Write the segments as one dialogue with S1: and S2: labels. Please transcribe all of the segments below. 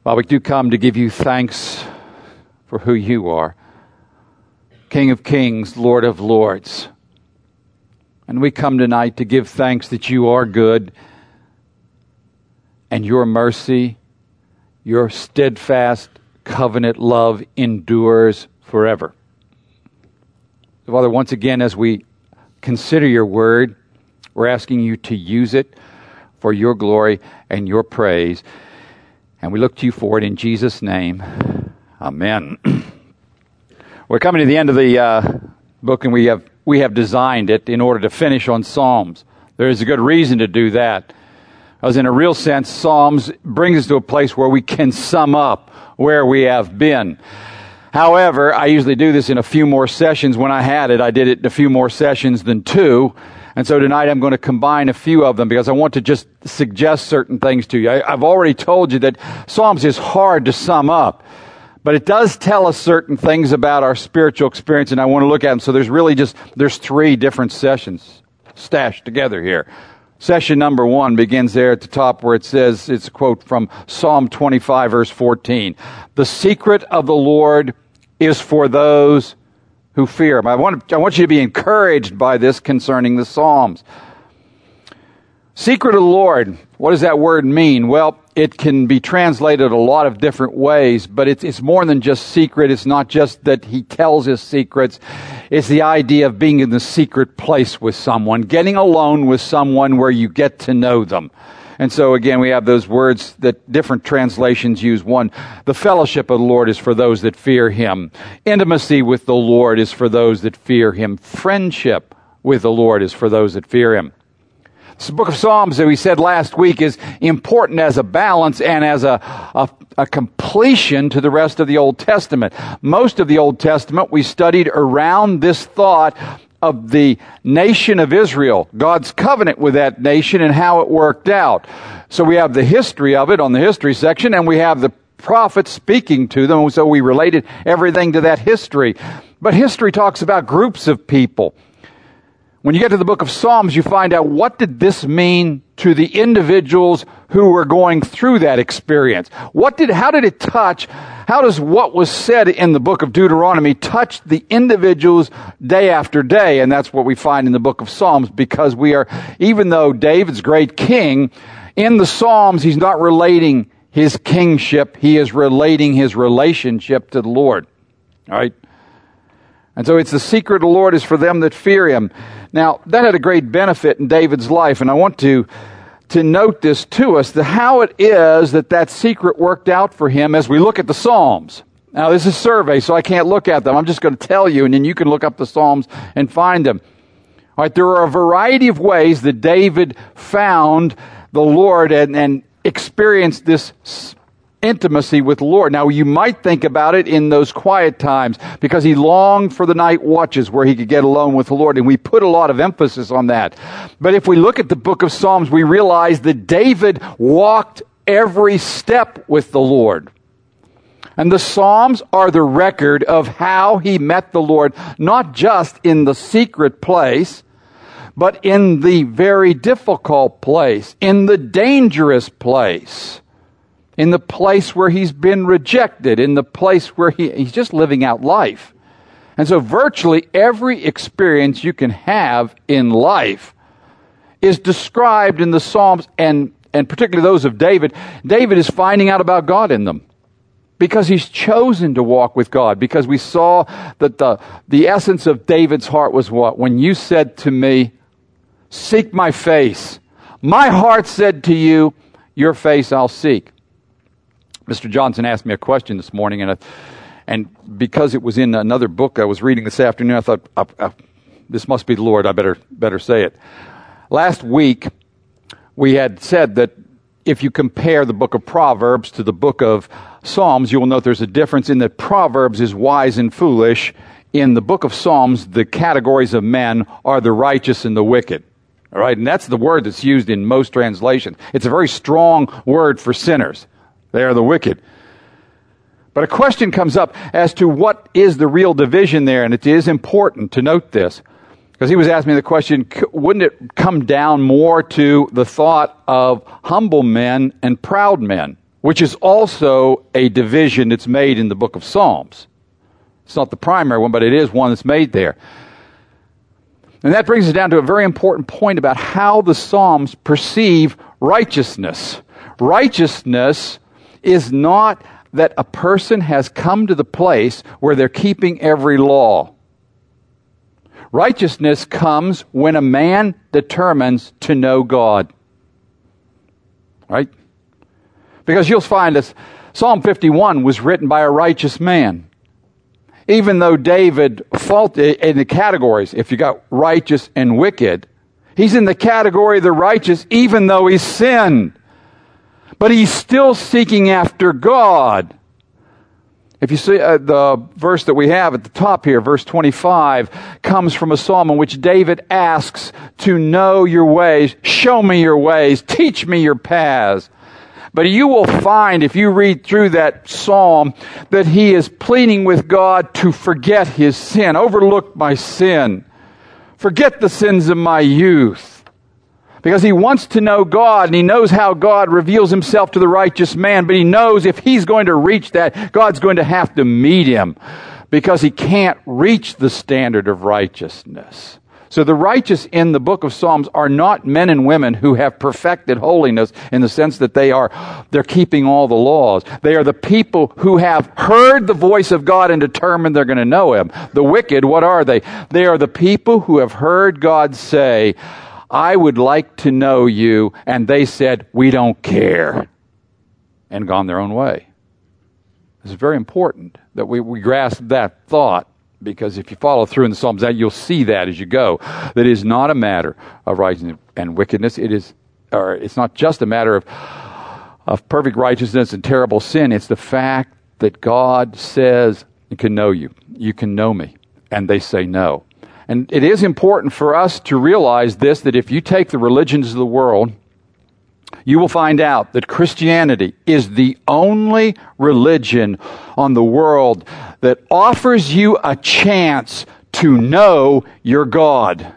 S1: While we do come to give you thanks for who you are, King of kings, Lord of lords. And we come tonight to give thanks that you are good and your mercy, your steadfast covenant love endures forever. So Father, once again, as we consider your word, we're asking you to use it for your glory and your praise. And we look to you for it in Jesus' name. Amen. We're coming to the end of the book, and we have designed it in order to finish on Psalms. There is a good reason to do that. Because in a real sense, Psalms brings us to a place where we can sum up where we have been. However, I usually do this in a few more sessions. When I had it, I did it in a few more sessions than 2. And so tonight I'm going to combine a few of them because I want to just suggest certain things to you. I've already told you that Psalms is hard to sum up, but it does tell us certain things about our spiritual experience, and I want to look at them. So there's 3 different sessions stashed together here. Session number 1 begins there at the top where it says, it's a quote from Psalm 25, verse 14. The secret of the Lord is for those who fear him. I want you to be encouraged by this concerning the Psalms. Secret of the Lord, what does that word mean? Well, it can be translated a lot of different ways, but it's more than just secret. It's not just that he tells us secrets. It's the idea of being in the secret place with someone, getting alone with someone where you get to know them. And so again, we have those words that different translations use. One, the fellowship of the Lord is for those that fear him. Intimacy with the Lord is for those that fear him. Friendship with the Lord is for those that fear him. This book of Psalms, that we said last week, is important as a balance and as a completion to the rest of the Old Testament. Most of the Old Testament we studied around this thought of the nation of Israel, God's covenant with that nation and how it worked out. So we have the history of it on the history section, and we have the prophets speaking to them, so we related everything to that history. But history talks about groups of people. When you get to the book of Psalms, you find out what did this mean to the individuals who were going through that experience. How did it touch? How does what was said in the book of Deuteronomy touch the individuals day after day? And that's what we find in the book of Psalms, because even though David's great king, in the Psalms, he's not relating his kingship. He is relating his relationship to the Lord. All right? And so it's the secret of the Lord is for them that fear him. Now, that had a great benefit in David's life, and I want to note this to us, how it is that secret worked out for him as we look at the Psalms. Now, this is a survey, so I can't look at them. I'm just going to tell you, and then you can look up the Psalms and find them. All right, there are a variety of ways that David found the Lord and experienced this intimacy with the Lord. Now, you might think about it in those quiet times because he longed for the night watches where he could get alone with the Lord, and we put a lot of emphasis on that. But if we look at the book of Psalms, we realize that David walked every step with the Lord. And the Psalms are the record of how he met the Lord, not just in the secret place, but in the very difficult place, in the dangerous place, in the place where he's been rejected, in the place where he's just living out life. And so virtually every experience you can have in life is described in the Psalms, and particularly those of David. David is finding out about God in them because he's chosen to walk with God, because we saw that the essence of David's heart was what? When you said to me, seek my face, my heart said to you, your face I'll seek. Mr. Johnson asked me a question this morning, and because it was in another book I was reading this afternoon, I thought, this must be the Lord, I better say it. Last week, we had said that if you compare the book of Proverbs to the book of Psalms, you will note there's a difference in that Proverbs is wise and foolish. In the book of Psalms, the categories of men are the righteous and the wicked. All right, and that's the word that's used in most translations. It's a very strong word for sinners. They are the wicked. But a question comes up as to what is the real division there, and it is important to note this. Because he was asking me the question, wouldn't it come down more to the thought of humble men and proud men? which is also a division that's made in the book of Psalms. It's not the primary one, but it is one that's made there. And that brings us down to a very important point about how the Psalms perceive righteousness. Righteousness is not that a person has come to the place where they're keeping every law. Righteousness comes when a man determines to know God. Right? Because you'll find that Psalm 51 was written by a righteous man. Even though David faulted in the categories, if you got righteous and wicked, he's in the category of the righteous even though he's sinned. But he's still seeking after God. If you see the verse that we have at the top here, verse 25, comes from a psalm in which David asks to know your ways, show me your ways, teach me your paths. But you will find, if you read through that psalm, that he is pleading with God to forget his sin, overlook my sin, forget the sins of my youth. Because he wants to know God, and he knows how God reveals himself to the righteous man, but he knows if he's going to reach that, God's going to have to meet him, because he can't reach the standard of righteousness. So the righteous in the book of Psalms are not men and women who have perfected holiness in the sense that they're keeping all the laws. They are the people who have heard the voice of God and determined they're going to know him. The wicked, what are they? They are the people who have heard God say, I would like to know you, and they said, we don't care, and gone their own way. It's very important that we grasp that thought. Because if you follow through in the Psalms, you'll see that as you go. That it is not a matter of righteousness and wickedness. It's not just a matter of perfect righteousness and terrible sin. It's the fact that God says, I can know you. You can know me. And they say no. And it is important for us to realize this, that if you take the religions of the world, you will find out that Christianity is the only religion on the world that offers you a chance to know your God.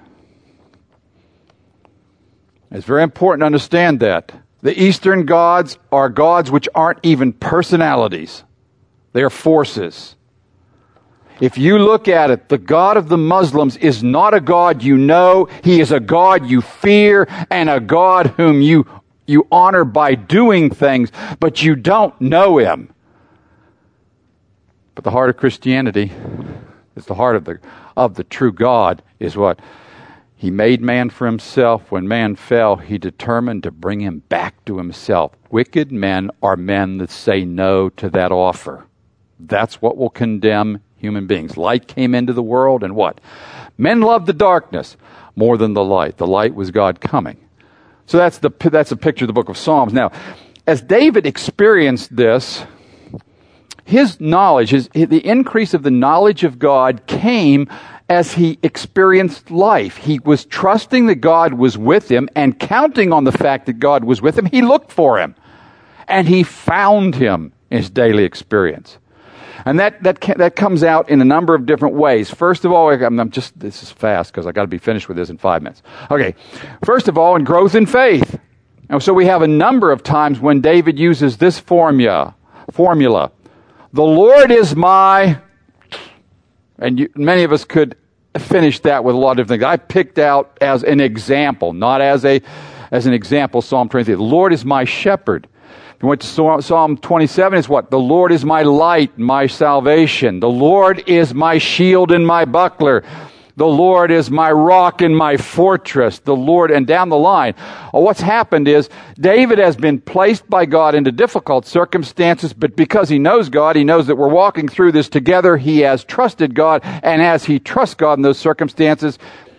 S1: It's very important to understand that. The Eastern gods are gods which aren't even personalities. They are forces. If you look at it, the God of the Muslims is not a God you know. He is a God you fear and a God whom you honor by doing things, but you don't know him. But the heart of Christianity is the heart of the true God is what? He made man for himself. When man fell, he determined to bring him back to himself. Wicked men are men that say no to that offer. That's what will condemn human beings. Light came into the world, and what? Men loved the darkness more than the light. The light was God coming. So that's a picture of the book of Psalms. Now, as David experienced this, his knowledge, the increase of the knowledge of God came as he experienced life. He was trusting that God was with him and counting on the fact that God was with him. He looked for him, and he found him in his daily experience. And that comes out in a number of different ways. First of all, this is fast because I got to be finished with this in 5 minutes. Okay. First of all, in growth in faith. And so we have a number of times when David uses this formula. The Lord is my, and many of us could finish that with a lot of different things. I picked out as an example, not as an example, Psalm 23. The Lord is my shepherd. You went to Psalm 27, it's what? The Lord is my light, my salvation. The Lord is my shield and my buckler. The Lord is my rock and my fortress. The Lord, and down the line. What's happened is David has been placed by God into difficult circumstances, but because he knows God, he knows that we're walking through this together. He has trusted God, and as he trusts God in those circumstances,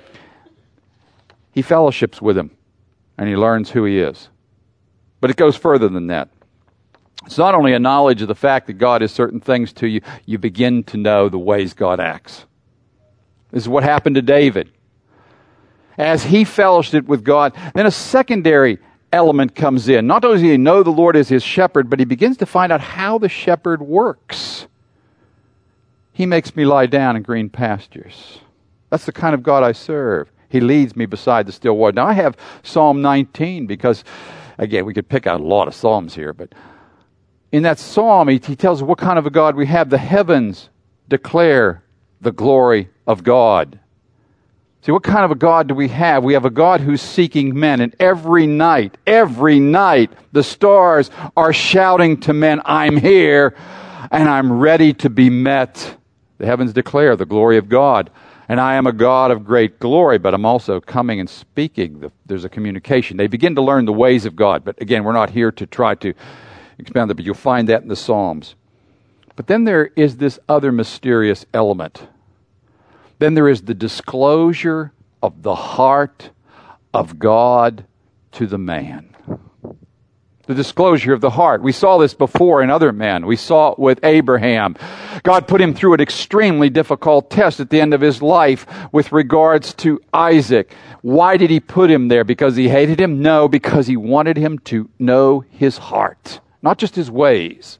S1: he fellowships with him, and he learns who he is. But it goes further than that. It's not only a knowledge of the fact that God is certain things to you, you begin to know the ways God acts. This is what happened to David. As he fellowshiped with God, then a secondary element comes in. Not only does he know the Lord is his shepherd, but he begins to find out how the shepherd works. He makes me lie down in green pastures. That's the kind of God I serve. He leads me beside the still water. Now I have Psalm 19 because, again, we could pick out a lot of Psalms here, but in that psalm, he tells us what kind of a God we have. The heavens declare the glory of God. See, what kind of a God do we have? We have a God who's seeking men. And every night, the stars are shouting to men, I'm here, and I'm ready to be met. The heavens declare the glory of God. And I am a God of great glory, but I'm also coming and speaking. There's a communication. They begin to learn the ways of God. But again, we're not here to try to expound that, but you'll find that in the Psalms. But then there is this other mysterious element. Then there is the disclosure of the heart of God to the man. The disclosure of the heart. We saw this before in other men. We saw it with Abraham. God put him through an extremely difficult test at the end of his life with regards to Isaac. Why did he put him there? Because he hated him? No, because he wanted him to know his heart, not just his ways.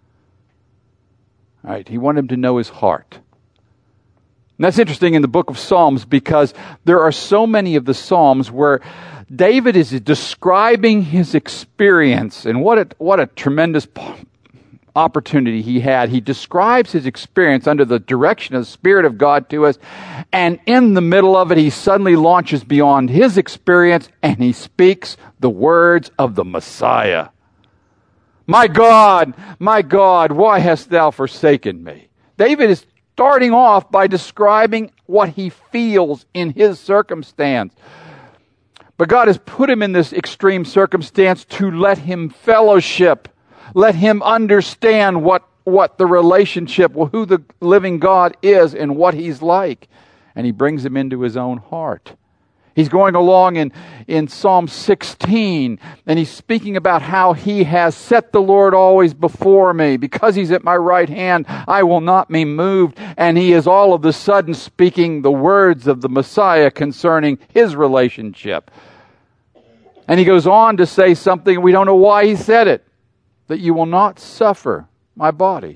S1: All right, he wanted him to know his heart. And that's interesting in the book of Psalms because there are so many of the Psalms where David is describing his experience, and what a tremendous opportunity he had. He describes his experience under the direction of the Spirit of God to us, and in the middle of it, he suddenly launches beyond his experience, and he speaks the words of the Messiah. My God, why hast thou forsaken me? David is starting off by describing what he feels in his circumstance. But God has put him in this extreme circumstance to let him fellowship, let him understand what the relationship, who the living God is and what he's like. And he brings him into his own heart. He's going along in Psalm 16, and he's speaking about how he has set the Lord always before me. Because he's at my right hand, I will not be moved. And he is all of a sudden speaking the words of the Messiah concerning his relationship. And he goes on to say something, we don't know why he said it, that you will not suffer my body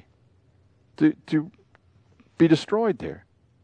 S1: to be destroyed there.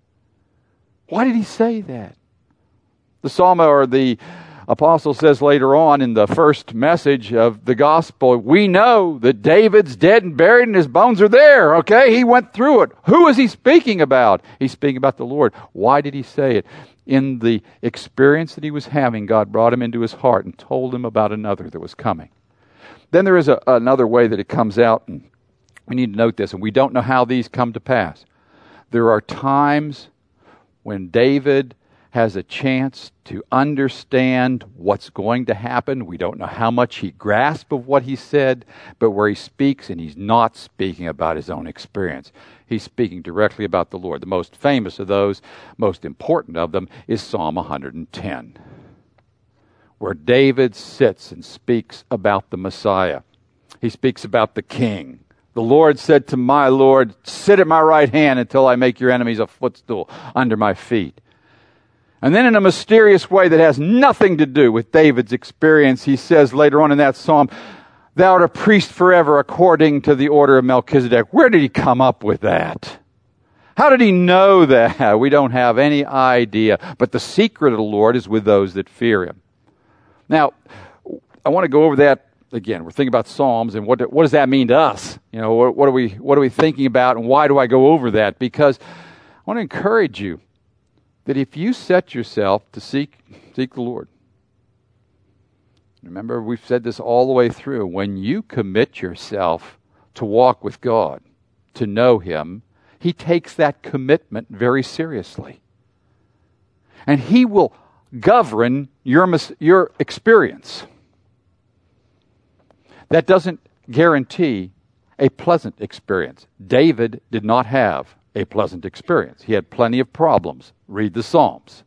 S1: Why did he say that? The psalmist or the apostle says later on in the first message of the gospel, we know that David's dead and buried and his bones are there, okay? He went through it. Who is he speaking about? He's speaking about the Lord. Why did he say it? In the experience that he was having, God brought him into his heart and told him about another that was coming. Then there is another way that it comes out, and we need to note this, and we don't know how these come to pass. There are times when David has a chance to understand what's going to happen. We don't know how much he grasped of what he said, but where he speaks, and he's not speaking about his own experience. He's speaking directly about the Lord. The most famous of those, most important of them, is Psalm 110, where David sits and speaks about the Messiah. He speaks about the King. The Lord said to my Lord, sit at my right hand until I make your enemies a footstool under my feet. And then in a mysterious way that has nothing to do with David's experience, he says later on in that psalm, thou art a priest forever according to the order of Melchizedek. Where did he come up with that? How did he know that? We don't have any idea. But the secret of the Lord is with those that fear him. Now, I want to go over that again. We're thinking about Psalms and what does that mean to us? You know, what are we thinking about, and why do I go over that? Because I want to encourage you that if you set yourself to seek the Lord, remember we've said this all the way through, when you commit yourself to walk with God, to know him, he takes that commitment very seriously. And he will govern your experience. That doesn't guarantee a pleasant experience. David did not have a pleasant experience. He had plenty of problems. Read the Psalms.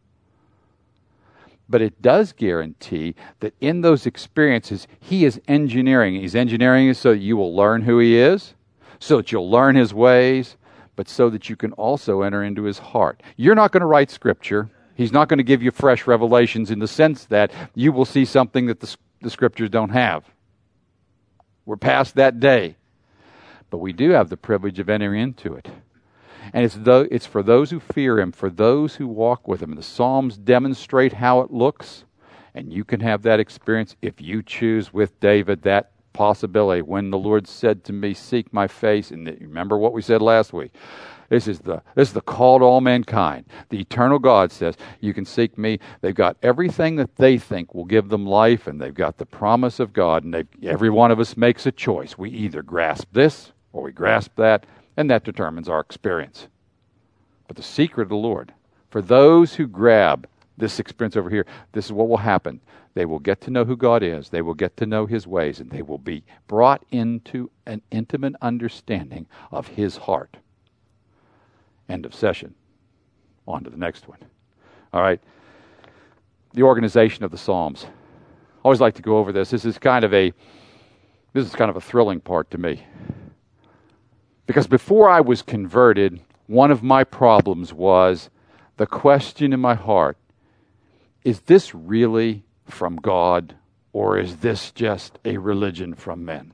S1: But it does guarantee that in those experiences, he is engineering. He's engineering it so that you will learn who he is, so that you'll learn his ways, but so that you can also enter into his heart. You're not going to write Scripture. He's not going to give you fresh revelations in the sense that you will see something that the Scriptures don't have. We're past that day. But we do have the privilege of entering into it. And it's for those who fear him, for those who walk with him. The Psalms demonstrate how it looks, and you can have that experience if you choose with David that possibility. When the Lord said to me, seek my face, and remember what we said last week. This is the call to all mankind. The eternal God says, you can seek me. They've got everything that they think will give them life, and they've got the promise of God, and every one of us makes a choice. We either grasp this or we grasp that, and that determines our experience. But the secret of the Lord, for those who grab this experience over here, this is what will happen. They will get to know who God is. They will get to know His ways, and they will be brought into an intimate understanding of His heart. End of session. On to the next one. All right. The organization of the Psalms. I always like to go over this. This is kind of a thrilling part to me. Because before I was converted, one of my problems was the question in my heart, is this really from God, or is this just a religion from men?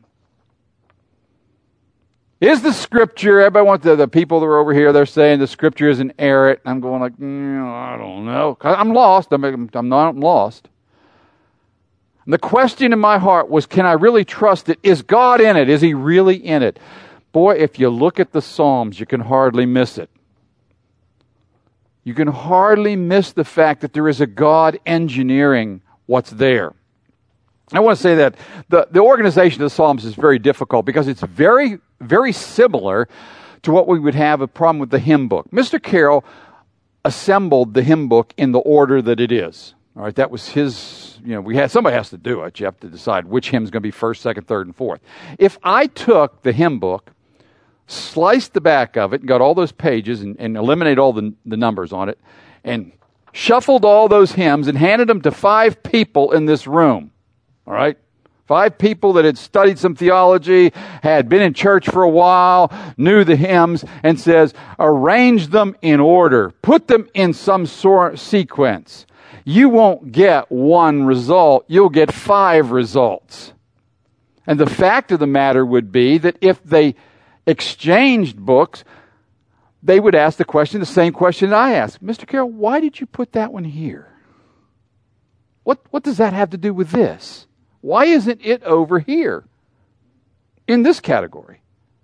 S1: Is the Scripture, everybody wants the people that are over here, they're saying the Scripture is inerrant. I'm going like, I don't know. I'm lost. I'm not lost. And the question in my heart was, can I really trust it? Is God in it? Is He really in it? Boy, if you look at the Psalms, you can hardly miss it. You can hardly miss the fact that there is a God engineering what's there. I want to say that the organization of the Psalms is very difficult because it's very, very similar to what we would have a problem with the hymn book. Mr. Carroll assembled the hymn book in the order that it is. All right, that was his, somebody has to do it. You have to decide which hymn is going to be first, second, third, and fourth. If I took the hymn book, sliced the back of it, and got all those pages and eliminated all the numbers on it, and shuffled all those hymns and handed them to 5 people in this room, all right? 5 people that had studied some theology, had been in church for a while, knew the hymns, and says, arrange them in order. Put them in some sort of sequence. You won't get one result. You'll get 5 results. And the fact of the matter would be that if they exchanged books, they would ask the same question that I asked. Mr. Carroll, why did you put that one here? What does that have to do with this? Why isn't it over here in this category?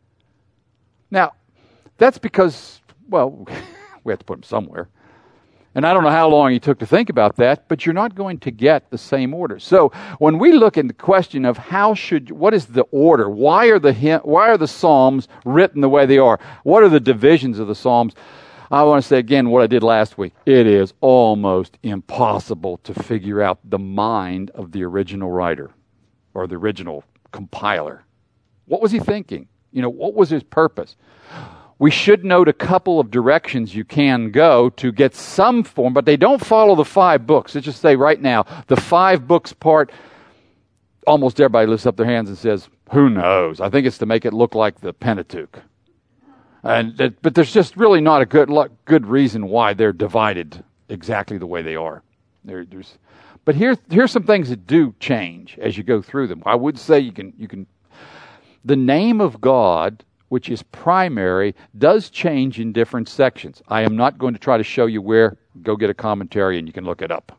S1: Now, that's because, we have to put them somewhere. And I don't know how long he took to think about that, but you're not going to get the same order. So when we look at the question of what is the order? Why are the Psalms written the way they are? What are the divisions of the Psalms? I want to say again what I did last week. It is almost impossible to figure out the mind of the original writer or the original compiler. What was he thinking? What was his purpose? We should note a couple of directions you can go to get some form, but they don't follow the 5 books. Let's just say right now, the 5 books part, almost everybody lifts up their hands and says, who knows? I think it's to make it look like the Pentateuch. But there's just really not a good reason why they're divided exactly the way they are. But here's some things that do change as you go through them. I would say you can the name of God, which is primary, does change in different sections. I am not going to try to show you where. Go get a commentary and you can look it up.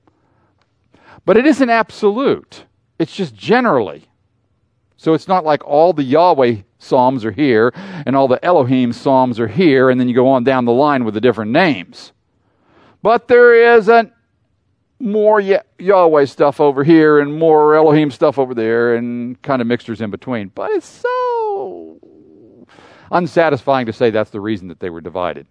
S1: But it isn't absolute. It's just generally. So it's not like all the Yahweh Psalms are here and all the Elohim Psalms are here, and then you go on down the line with the different names. But there isn't more Yahweh stuff over here and more Elohim stuff over there and kind of mixtures in between. But it's so unsatisfying to say that's the reason that they were divided.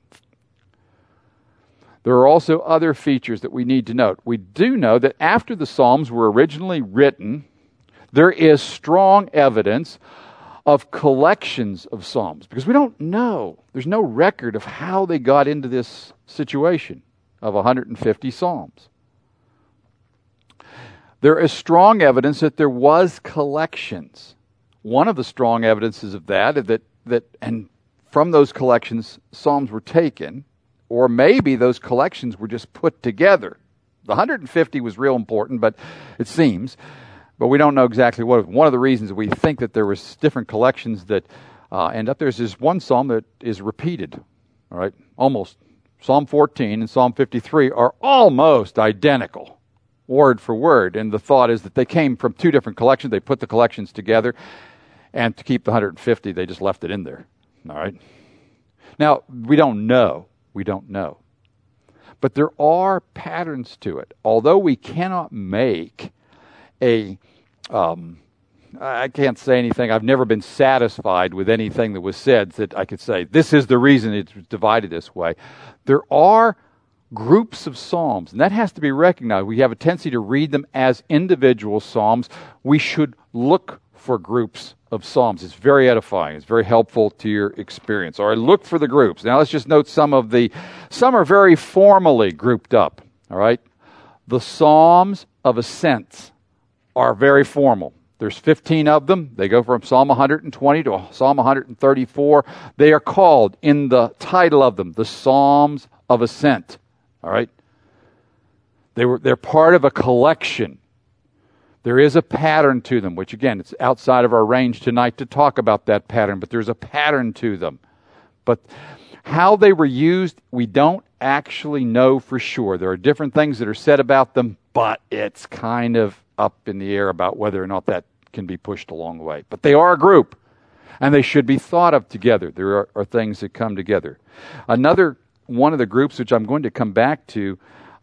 S1: There are also other features that we need to note. We do know that after the Psalms were originally written, there is strong evidence of collections of Psalms, because we don't know. There's no record of how they got into this situation of 150 Psalms. There is strong evidence that there was collections. One of the strong evidences of that and from those collections, Psalms were taken, or maybe those collections were just put together. The 150 was real important, but it seems, but we don't know exactly what. One of the reasons we think that there was different collections that end up, there's this one psalm that is repeated, all right, almost. Psalm 14 and Psalm 53 are almost identical. word for word. And the thought is that they came from two different collections. They put the collections together, and to keep the 150, they just left it in there. All right? Now, we don't know. We don't know. But there are patterns to it. Although we cannot make I can't say anything. I've never been satisfied with anything that was said that I could say, this is the reason it's divided this way. There are groups of psalms, and that has to be recognized. We have a tendency to read them as individual psalms. We should look for groups of psalms. It's very edifying. It's very helpful to your experience. All right, look for the groups. Now let's just note some are very formally grouped up. All right, the Psalms of Ascents are very formal. There's 15 of them. They go from Psalm 120 to Psalm 134. They are called, in the title of them, the Psalms of Ascent. All right? They're part of a collection. There is a pattern to them, which again, it's outside of our range tonight to talk about that pattern, but there's a pattern to them. But how they were used, we don't actually know for sure. There are different things that are said about them, but it's kind of up in the air about whether or not that can be pushed along the way. But they are a group, and they should be thought of together. There are things that come together. Another one of the groups, which I'm going to come back to,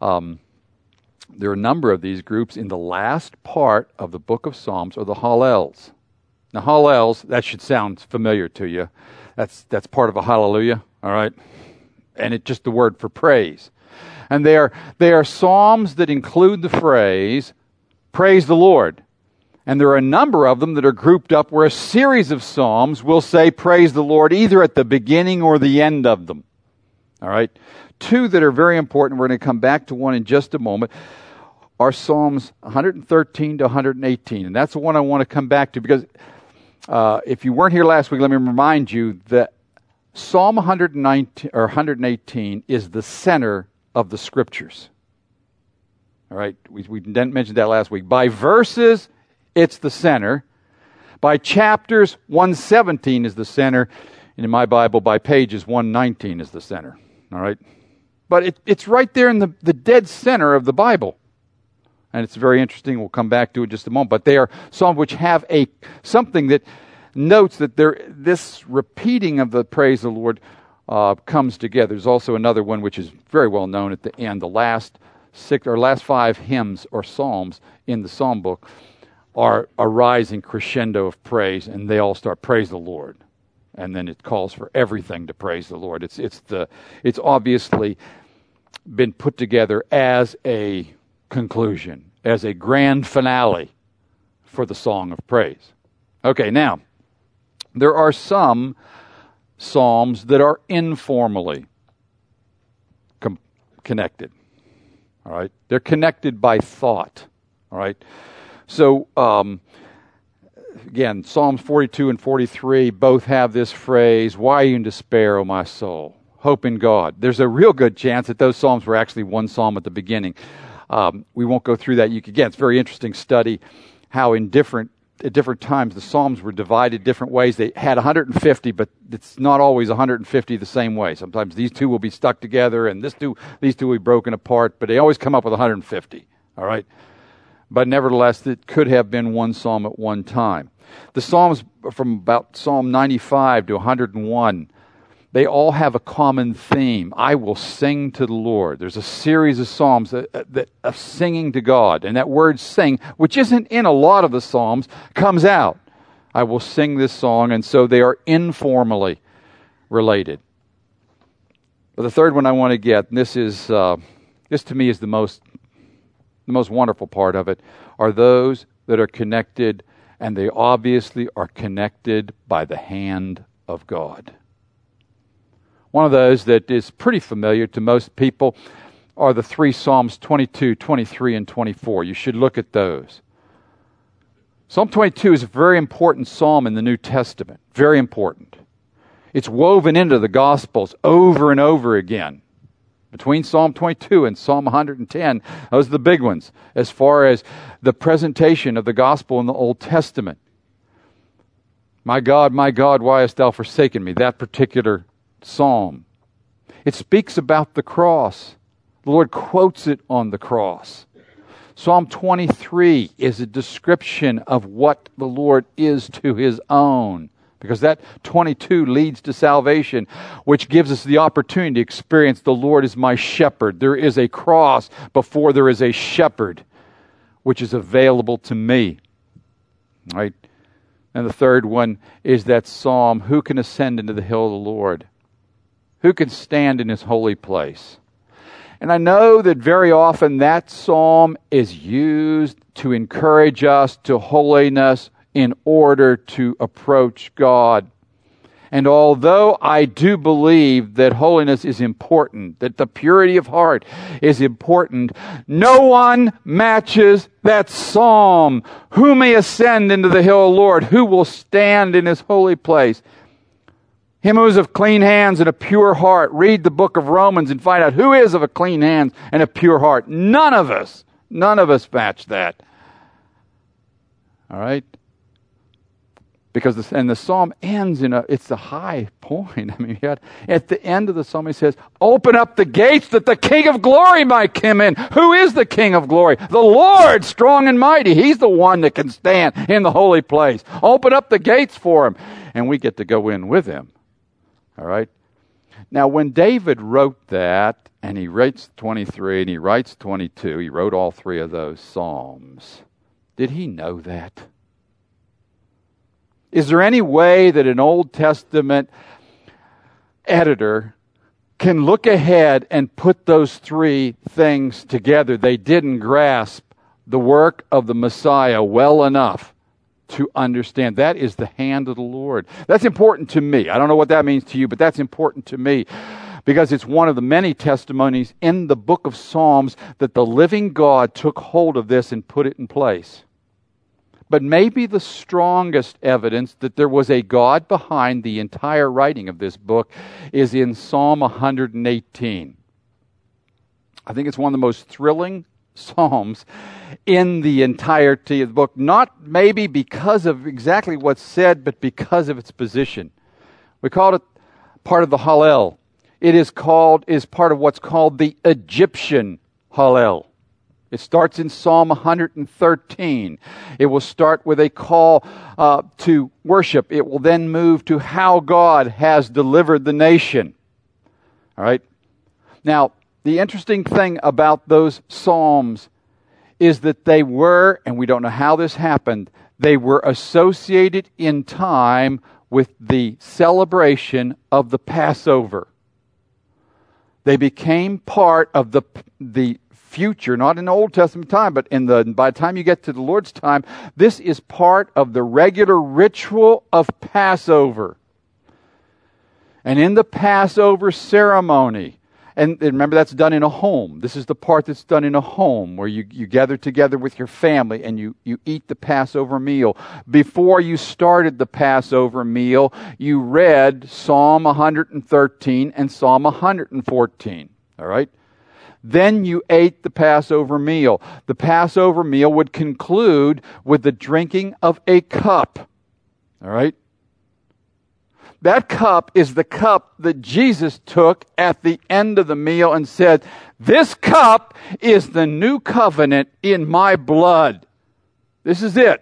S1: there are a number of these groups in the last part of the book of Psalms, are the Hallels. Now, Hallels, that should sound familiar to you. That's part of a hallelujah, all right? And it's just the word for praise. And they are psalms that include the phrase, praise the Lord. And there are a number of them that are grouped up where a series of psalms will say praise the Lord either at the beginning or the end of them. All right? Two that are very important, we're going to come back to one in just a moment, are Psalms 113 to 118. And that's the one I want to come back to because if you weren't here last week, let me remind you that Psalm 119 or 118 is the center of the Scriptures. All right? We didn't mention that last week. By verses, it's the center. By chapters, 117 is the center. And in my Bible, by pages, 119 is the center. All right? But it's right there in the dead center of the Bible. And it's very interesting. We'll come back to it in just a moment. But they are psalms which have something that notes that this repeating of the praise of the Lord comes together. There's also another one which is very well known at the end. The last five hymns or psalms in the psalm book are a rising crescendo of praise, and they all start praise the Lord. And then it calls for everything to praise the Lord. It's obviously been put together as a conclusion, as a grand finale for the song of praise. Okay, now, there are some psalms that are informally connected. All right? They're connected by thought. All right? So, again, Psalms 42 and 43 both have this phrase, why are you in despair, O my soul? Hope in God. There's a real good chance that those psalms were actually one psalm at the beginning. We won't go through that. Again, it's a very interesting study how at different times the psalms were divided different ways. They had 150, but it's not always 150 the same way. Sometimes these two will be stuck together and these two will be broken apart, but they always come up with 150. All right? But nevertheless, it could have been one psalm at one time. The psalms from about Psalm 95 to 101, they all have a common theme. I will sing to the Lord. There's a series of psalms of singing to God. And that word sing, which isn't in a lot of the psalms, comes out. I will sing this song, and so they are informally related. But the third one I want to get, and this to me is the most wonderful part of it, are those that are connected, and they obviously are connected by the hand of God. One of those that is pretty familiar to most people are the three Psalms 22, 23, and 24. You should look at those. Psalm 22 is a very important psalm in the New Testament. Very important. It's woven into the Gospels over and over again. Between Psalm 22 and Psalm 110, those are the big ones as far as the presentation of the gospel in the Old Testament. My God, why hast thou forsaken me? That particular psalm. It speaks about the cross. The Lord quotes it on the cross. Psalm 23 is a description of what the Lord is to His own, because that 22 leads to salvation, which gives us the opportunity to experience the Lord is my shepherd. There is a cross before there is a shepherd, which is available to me. Right? And the third one is that psalm, who can ascend into the hill of the Lord? Who can stand in His holy place? And I know that very often that psalm is used to encourage us to holiness in order to approach God. And although I do believe that holiness is important, that the purity of heart is important, no one matches that psalm. Who may ascend into the hill of the Lord? Who will stand in His holy place? Him who is of clean hands and a pure heart. Read the book of Romans and find out who is of a clean hands and a pure heart. None of us match that. All right? Because the psalm ends it's the high point. I mean, at the end of the psalm, he says, open up the gates that the King of glory might come in. Who is the King of glory? The Lord, strong and mighty. He's the one that can stand in the holy place. Open up the gates for Him. And we get to go in with Him. All right? Now, when David wrote that, and he writes 23 and he writes 22, he wrote all three of those psalms. Did he know that? Is there any way that an Old Testament editor can look ahead and put those three things together? They didn't grasp the work of the Messiah well enough to understand. That is the hand of the Lord. That's important to me. I don't know what that means to you, but that's important to me because it's one of the many testimonies in the book of Psalms that the living God took hold of this and put it in place. But maybe the strongest evidence that there was a God behind the entire writing of this book is in Psalm 118. I think it's one of the most thrilling Psalms in the entirety of the book, not maybe because of exactly what's said, but because of its position. We call it part of the Hallel. It is part of what's called the Egyptian Hallel. It starts in Psalm 113. It will start with a call to worship. It will then move to how God has delivered the nation. All right? Now, the interesting thing about those Psalms is that they were, and we don't know how this happened, they were associated in time with the celebration of the Passover. They became part of the future, not in the Old Testament time, but by the time you get to the Lord's time, this is part of the regular ritual of Passover. And in the Passover ceremony, and remember that's done in a home. This is the part that's done in a home where you gather together with your family and you eat the Passover meal. Before you started the Passover meal, you read Psalm 113 and Psalm 114. All right? Then you ate the Passover meal. The Passover meal would conclude with the drinking of a cup. All right? That cup is the cup that Jesus took at the end of the meal and said, "This cup is the new covenant in my blood." This is it.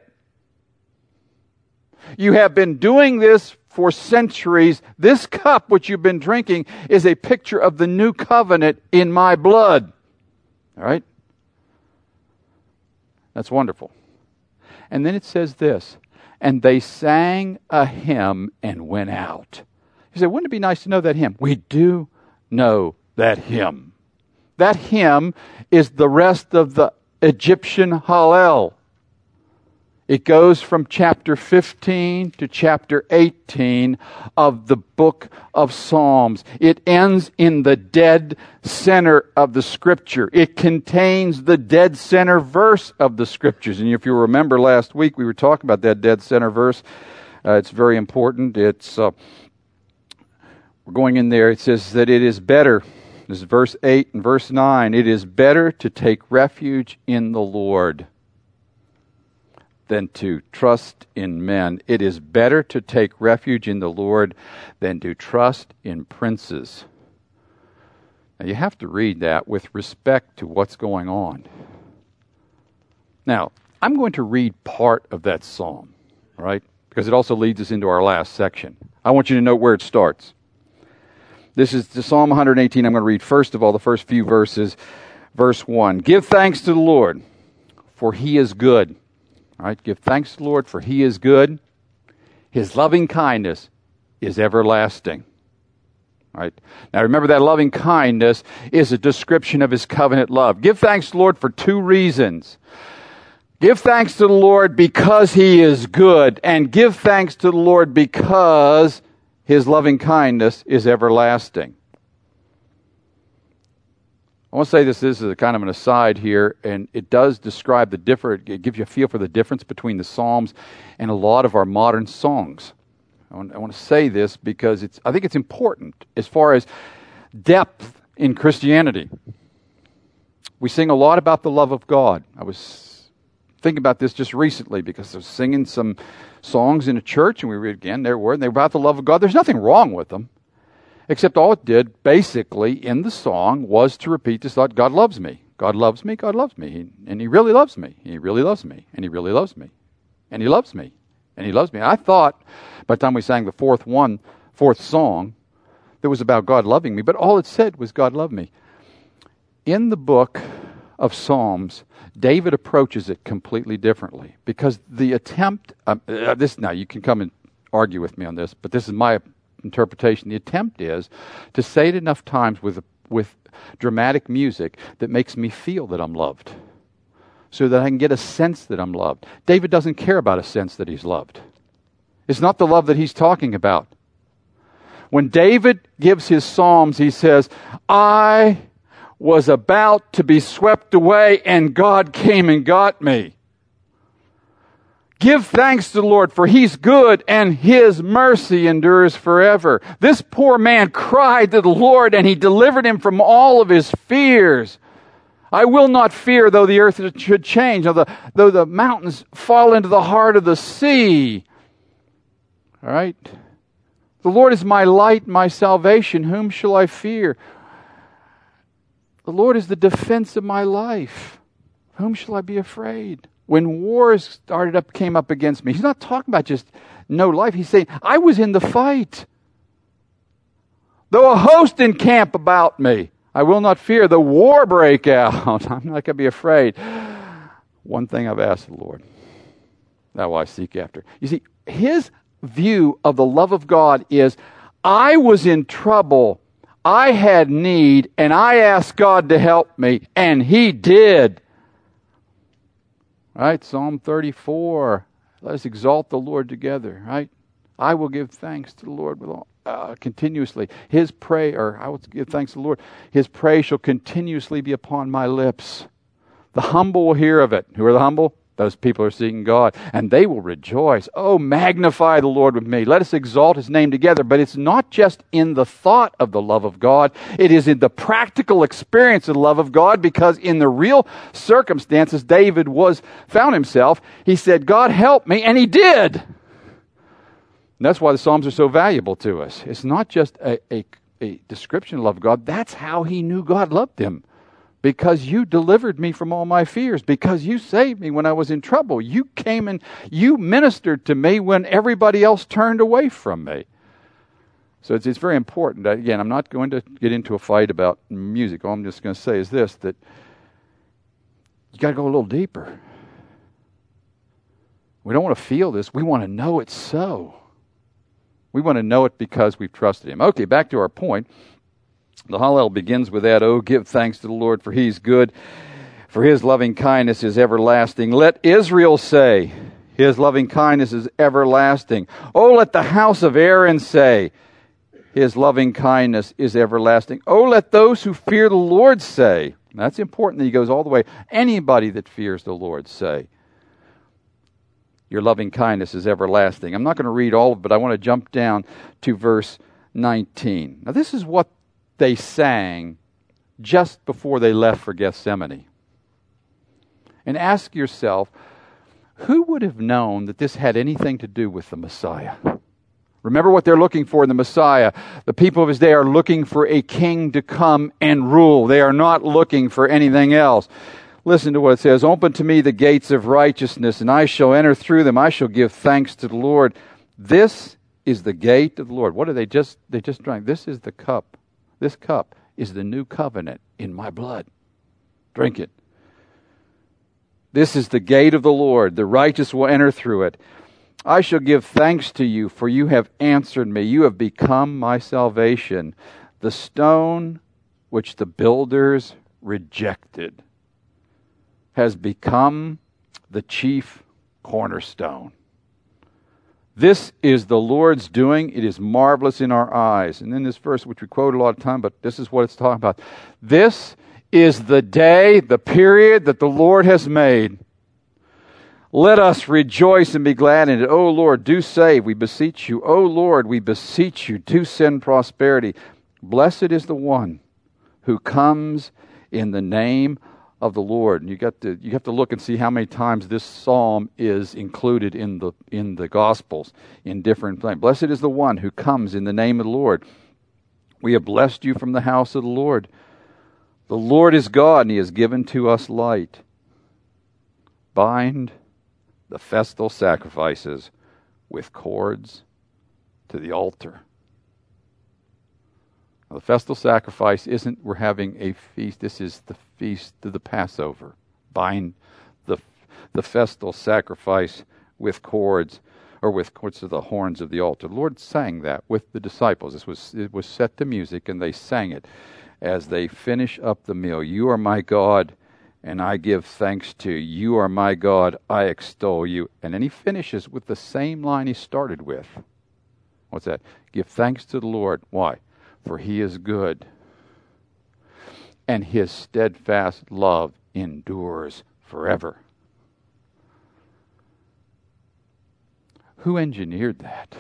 S1: You have been doing this for centuries. This cup which you've been drinking is a picture of the new covenant in my blood. All right? That's wonderful. And then it says this, and they sang a hymn and went out. You say, wouldn't it be nice to know that hymn? We do know that hymn. That hymn is the rest of the Egyptian Hallel. It goes from chapter 15 to chapter 18 of the book of Psalms. It ends in the dead center of the Scripture. It contains the dead center verse of the Scriptures. And if you remember last week, we were talking about that dead center verse. It's very important. We're going in there. It says that it is better. This is verse 8 and verse 9. It is better to take refuge in the Lord than to trust in men. It is better to take refuge in the Lord than to trust in princes. Now you have to read that with respect to what's going on. Now, I'm going to read part of that psalm, all right? Because it also leads us into our last section. I want you to know where it starts. This is the Psalm 118. I'm going to read first of all the first few verses. Verse 1. Give thanks to the Lord, for He is good. All right? Give thanks to the Lord, for He is good. His loving kindness is everlasting. All right? Now remember that loving kindness is a description of His covenant love. Give thanks to the Lord for two reasons. Give thanks to the Lord because He is good, and give thanks to the Lord because His loving kindness is everlasting. I want to say this is a kind of an aside here, and it does describe it gives you a feel for the difference between the Psalms and a lot of our modern songs. I want to say this because I think it's important as far as depth in Christianity. We sing a lot about the love of God. I was thinking about this just recently because I was singing some songs in a church, and we read again they were about the love of God. There's nothing wrong with them, except all it did basically in the song was to repeat this thought: God loves me, God loves me, God loves me, and He really loves me, He really loves me, and He really loves me, and He loves me, and He loves me. I thought by the time we sang the fourth song, that was about God loving me, but all it said was God loved me. In the book of Psalms, David approaches it completely differently, because the attempt, now you can come and argue with me on this, but this is my interpretation. The attempt is to say it enough times with dramatic music that makes me feel that I'm loved, so that I can get a sense that I'm loved. David doesn't care about a sense that he's loved. It's not the love that he's talking about. When David gives his Psalms, he says, I was about to be swept away, and God came and got me. Give thanks to the Lord, for He's good, and His mercy endures forever. This poor man cried to the Lord, and He delivered him from all of his fears. I will not fear, though the earth should change, though the mountains fall into the heart of the sea. All right? The Lord is my light, my salvation. Whom shall I fear? The Lord is the defense of my life. Whom shall I be afraid? When wars came up against me, He's not talking about just no life. He's saying, I was in the fight. Though a host encamp about me, I will not fear. The war break out, I'm not going to be afraid. One thing I've asked the Lord, that will I seek after. You see, His view of the love of God is, I was in trouble, I had need, and I asked God to help me, and He did. Right? Psalm 34. Let us exalt the Lord together. Right? I will give thanks to the Lord with all, continuously. His prayer, I will give thanks to the Lord. His praise shall continuously be upon my lips. The humble will hear of it. Who are the humble? Those people are seeking God, and they will rejoice. Oh, magnify the Lord with me. Let us exalt His name together. But it's not just in the thought of the love of God. It is in the practical experience of the love of God, because in the real circumstances David found himself, he said, God help me, and He did. And that's why the Psalms are so valuable to us. It's not just a description of the love of God. That's how he knew God loved him. Because you delivered me from all my fears. Because you saved me when I was in trouble. You came and you ministered to me when everybody else turned away from me. So it's very important. Again, I'm not going to get into a fight about music. All I'm just going to say is this, that you got to go a little deeper. We don't want to feel this. We want to know it's so. We want to know it because we've trusted Him. Okay, back to our point. The Hallel begins with that, oh, give thanks to the Lord, for He's good, for His loving kindness is everlasting. Let Israel say, His loving kindness is everlasting. Oh, let the house of Aaron say, His loving kindness is everlasting. Oh, let those who fear the Lord say. That's important that He goes all the way. Anybody that fears the Lord say, your loving kindness is everlasting. I'm not going to read all of it, but I want to jump down to verse 19. Now, this is what they sang just before they left for Gethsemane. And ask yourself, who would have known that this had anything to do with the Messiah? Remember what they're looking for in the Messiah. The people of His day are looking for a king to come and rule. They are not looking for anything else. Listen to what it says. Open to me the gates of righteousness, and I shall enter through them. I shall give thanks to the Lord. This is the gate of the Lord. What are they just drank? This is the cup. This cup is the new covenant in my blood. Drink it. This is the gate of the Lord. The righteous will enter through it. I shall give thanks to you, for you have answered me. You have become my salvation. The stone which the builders rejected has become the chief cornerstone. This is the Lord's doing. It is marvelous in our eyes. And then this verse, which we quote a lot of time, but this is what it's talking about. This is the day, the period that the Lord has made. Let us rejoice and be glad in it. O Lord, do save, we beseech you. O Lord, we beseech you, do send prosperity. Blessed is the one who comes in the name of the Lord. And you have to look and see how many times this psalm is included in the Gospels in different places. Blessed is the one who comes in the name of the Lord. We have blessed you from the house of the Lord. The Lord is God, and he has given to us light. Bind the festal sacrifices with cords to the altar. Now, the festal sacrifice isn't we're having a feast. This is the feast of the Passover. Bind the festal sacrifice with cords, or with cords to the horns of the altar. The Lord sang that with the disciples. It was set to music, and they sang it as they finish up the meal. You are my God, and I give thanks to you. You are my God, I extol you. And then he finishes with the same line he started with. What's that? Give thanks to the Lord. Why? For he is good, and his steadfast love endures forever. Who engineered that?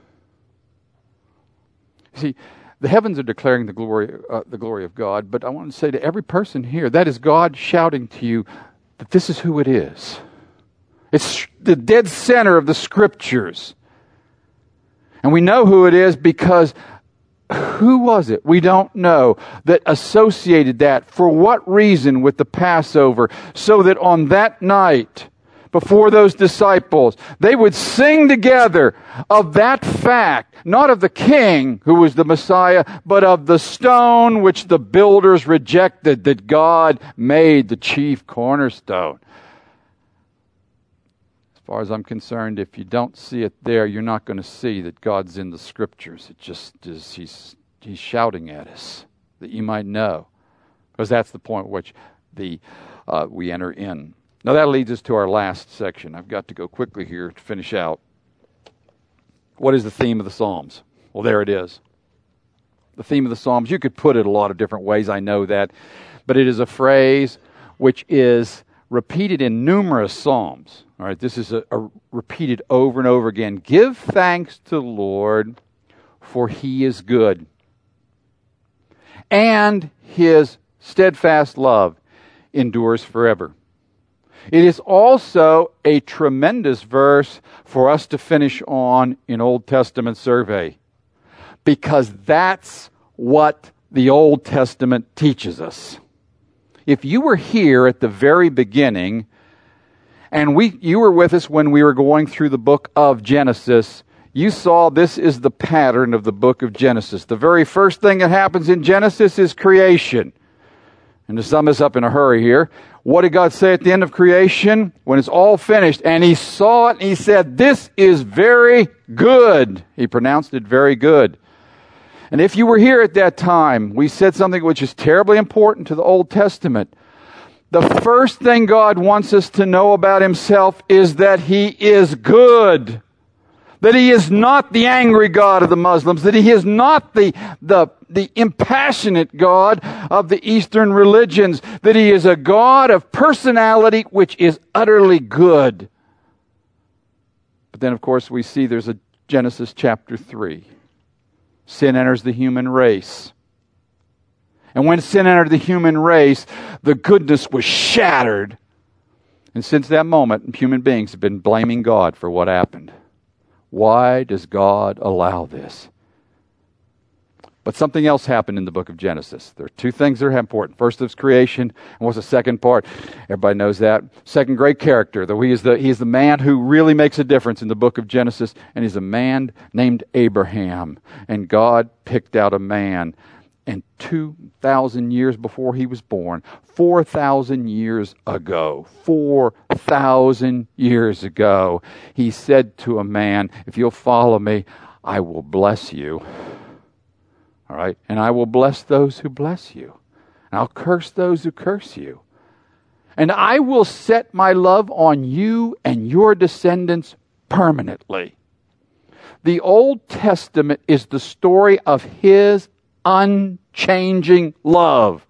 S1: See, the heavens are declaring the glory of God, but I want to say to every person here, that is God shouting to you that this is who it is. It's the dead center of the Scriptures. And we know who it is because who was it? We don't know, that associated that for what reason with the Passover, so that on that night, before those disciples, they would sing together of that fact, not of the king who was the Messiah, but of the stone which the builders rejected, that God made the chief cornerstone. As far as I'm concerned, if you don't see it there, you're not going to see that God's in the Scriptures. It just is, he's shouting at us, that you might know. Because that's the point at which we enter in. Now that leads us to our last section. I've got to go quickly here to finish out. What is the theme of the Psalms? Well, there it is. The theme of the Psalms, you could put it a lot of different ways, I know that. But it is a phrase which is repeated in numerous Psalms. All right, this is a repeated over and over again. Give thanks to the Lord, for he is good, and his steadfast love endures forever. It is also a tremendous verse for us to finish on in Old Testament survey, because that's what the Old Testament teaches us. If you were here at the very beginning, and you were with us when we were going through the book of Genesis, you saw this is the pattern of the book of Genesis. The very first thing that happens in Genesis is creation. And to sum this up in a hurry here, what did God say at the end of creation? When it's all finished, and he saw it, and he said, this is very good. He pronounced it very good. And if you were here at that time, we said something which is terribly important to the Old Testament. The first thing God wants us to know about himself is that he is good. That he is not the angry God of the Muslims. That he is not the impassionate God of the Eastern religions. That he is a God of personality which is utterly good. But then, of course, we see there's a Genesis chapter 3. Sin enters the human race. And when sin entered the human race, the goodness was shattered. And since that moment, human beings have been blaming God for what happened. Why does God allow this? But something else happened in the book of Genesis. There are two things that are important. First is creation, and what's the second part? Everybody knows that. Second, great character. Though he is the man who really makes a difference in the book of Genesis, and he's a man named Abraham. And God picked out a man, and 2,000 years before he was born, 4,000 years ago, 4,000 years ago, he said to a man, if you'll follow me, I will bless you. All right? And I will bless those who bless you. And I'll curse those who curse you. And I will set my love on you and your descendants permanently. The Old Testament is the story of His unchanging love.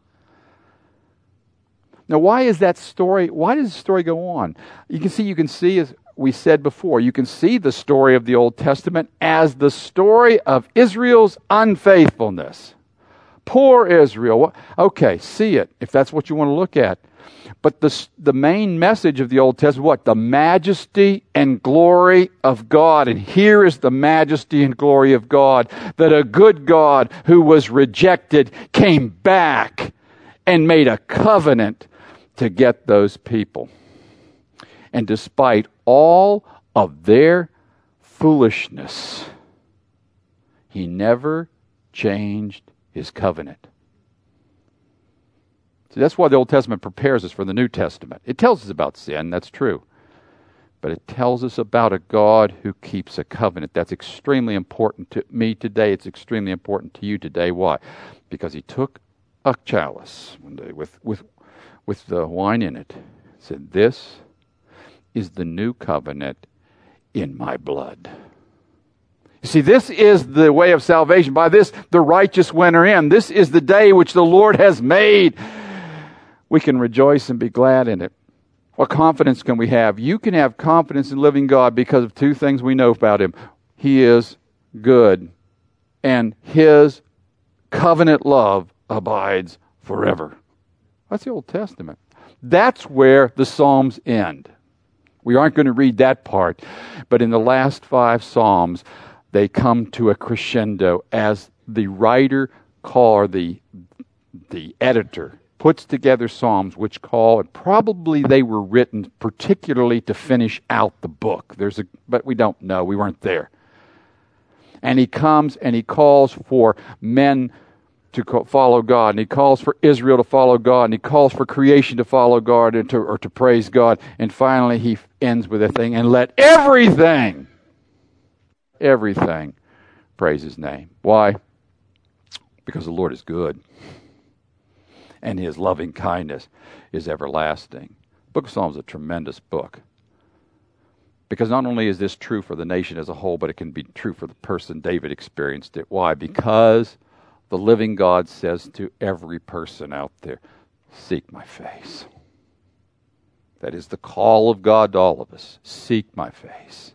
S1: Now, why does the story go on? You can see, as we said before, you can see the story of the Old Testament as the story of Israel's unfaithfulness. Poor Israel. Okay, see it, if that's what you want to look at. But the main message of the Old Testament, what? The majesty and glory of God. And here is the majesty and glory of God, that a good God who was rejected came back and made a covenant to get those people. And despite all of their foolishness, He never changed His covenant. See, that's why the Old Testament prepares us for the New Testament. It tells us about sin, that's true. But it tells us about a God who keeps a covenant. That's extremely important to me today. It's extremely important to you today. Why? Because He took a chalice one day with the wine in it. Said, this is the new covenant in my blood. You see, this is the way of salvation. By this, the righteous enter in. This is the day which the Lord has made. We can rejoice and be glad in it. What confidence can we have? You can have confidence in living God because of two things we know about Him. He is good, and His covenant love abides forever. That's the Old Testament. That's where the Psalms end. We aren't going to read that part, but in the last 5 Psalms, they come to a crescendo as the writer or the editor puts together Psalms which and probably they were written particularly to finish out the book. But we don't know. We weren't there. And he comes and he calls for men to follow God, and he calls for Israel to follow God, and he calls for creation to follow God and to praise God. And finally he ends with a thing, and let everything praise His name. Why? Because the Lord is good, and His loving kindness is everlasting. The Book of Psalms is a tremendous book, because not only is this true for the nation as a whole, but it can be true for the person. David experienced it. Why? Because the living God says to every person out there, seek my face. That is the call of God to all of us. Seek my face.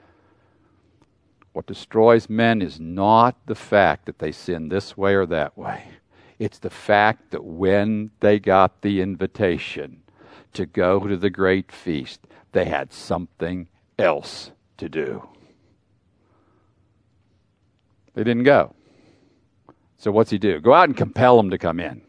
S1: What destroys men is not the fact that they sin this way or that way. It's the fact that when they got the invitation to go to the great feast, they had something else to do. They didn't go. So what's He do? Go out and compel them to come in.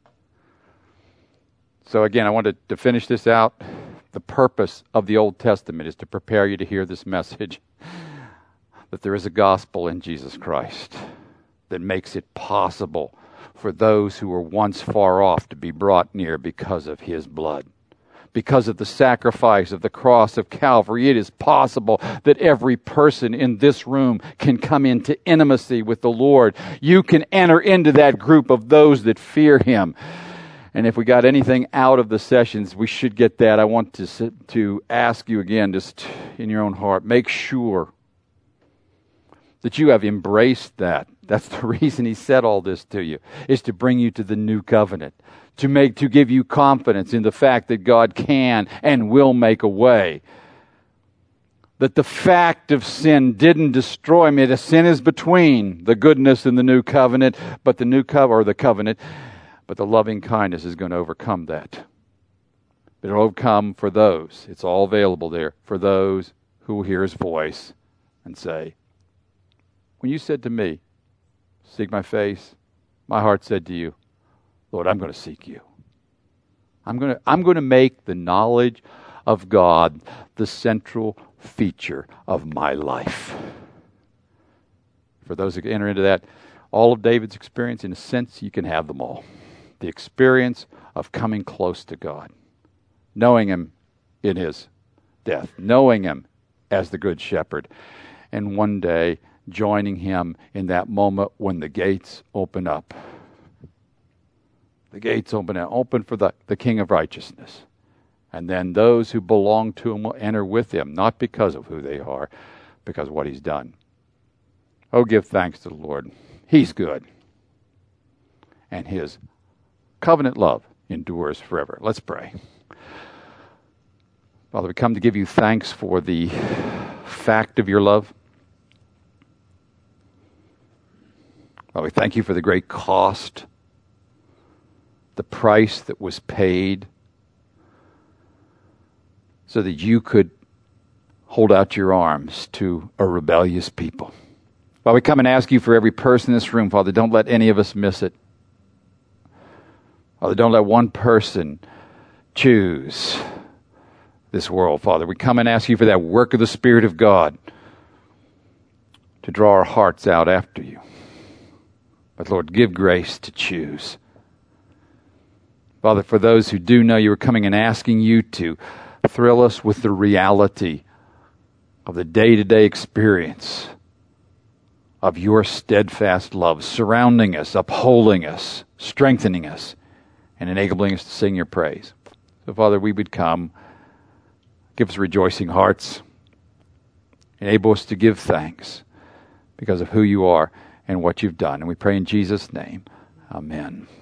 S1: So again, I wanted to finish this out. The purpose of the Old Testament is to prepare you to hear this message, that there is a gospel in Jesus Christ that makes it possible for those who were once far off to be brought near because of His blood. Because of the sacrifice of the cross of Calvary, it is possible that every person in this room can come into intimacy with the Lord. You can enter into that group of those that fear Him. And if we got anything out of the sessions, we should get that. I want to ask you again, just in your own heart, make sure that you have embraced that. That's the reason He said all this to you, is to bring you to the new covenant, to give you confidence in the fact that God can and will make a way. That the fact of sin didn't destroy me. The sin is between the goodness and the new covenant, but the covenant, but the loving kindness is going to overcome that. It'll overcome for those. It's all available there for those who will hear His voice and say, when you said to me, seek my face. My heart said to you, Lord, I'm going to seek you. I'm going to make the knowledge of God the central feature of my life. For those who enter into that, all of David's experience, in a sense, you can have them all. The experience of coming close to God, knowing Him in His death, knowing Him as the Good Shepherd, and one day joining Him in that moment when the gates open up. The gates open for the King of Righteousness. And then those who belong to Him will enter with Him, not because of who they are, because of what He's done. Oh, give thanks to the Lord. He's good. And His covenant love endures forever. Let's pray. Father, we come to give You thanks for the fact of Your love. Father, we thank You for the great cost, the price that was paid so that You could hold out Your arms to a rebellious people. Father, we come and ask You for every person in this room, Father, don't let any of us miss it. Father, don't let one person choose this world, Father. We come and ask You for that work of the Spirit of God to draw our hearts out after You. But Lord, give grace to choose. Father, for those who do know You are coming and asking You to thrill us with the reality of the day-to-day experience of Your steadfast love, surrounding us, upholding us, strengthening us, and enabling us to sing Your praise. So, Father, we would come. Give us rejoicing hearts. Enable us to give thanks because of who You are and what You've done. And we pray in Jesus' name. Amen.